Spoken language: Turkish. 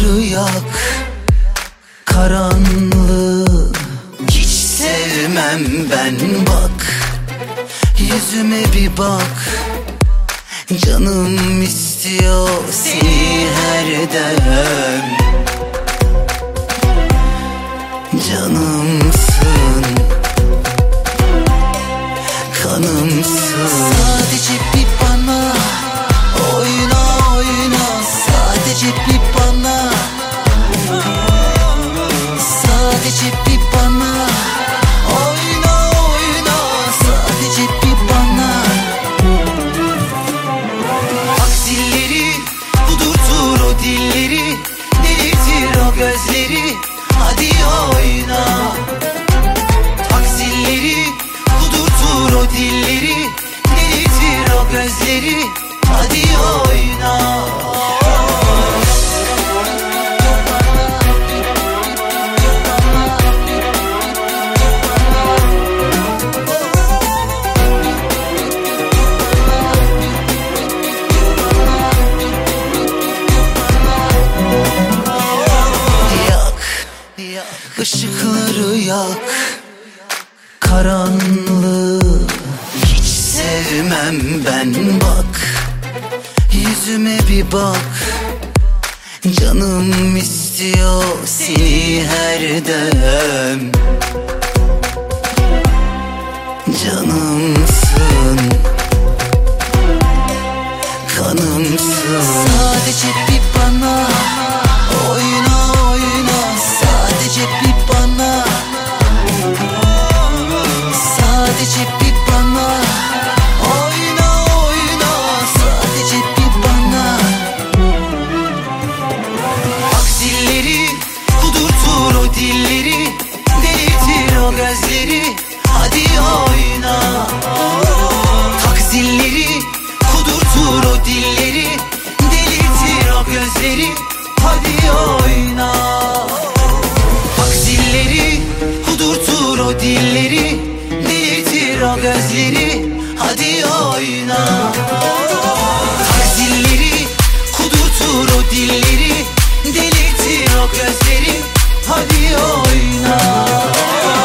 Işıkları yak, karanlığı hiç sevmem ben. Bak, yüzüme bir bak, canım istiyor seni her dem. Canımsın, kanımsın. Sadece bir bana oyna oyna, sadece bir bana, sadece bir bana oyna oyna, sadece bir bana. Aksilleri kudurtur o dilleri, delirtir o gözleri, hadi oyna. Taksilleri kudurtur o dilleri, delirtir o gözleri, hadi oyna. Işıkları yak, karanlığı hiç sevmem ben. Bak, yüzüme bir bak, canım istiyor seni her dem. Canımsın, kanımsın. Sadece bir bana oyna oyna, sadece bir bana, sadece bir bana oyna oyna, sadece bir bana. Aksilleri kudurtur o dilleri, delirtir o gözleri, hadi oyna. Taksilleri kudurtur o dilleri, delirtir o gözleri, hadi oyna. Aksilleri kudurtur o dilleri, delirtir o gözleri, hadi oyna. Taksilleri kudurtur o dilleri, delirtir o gözleri, hadi oyna.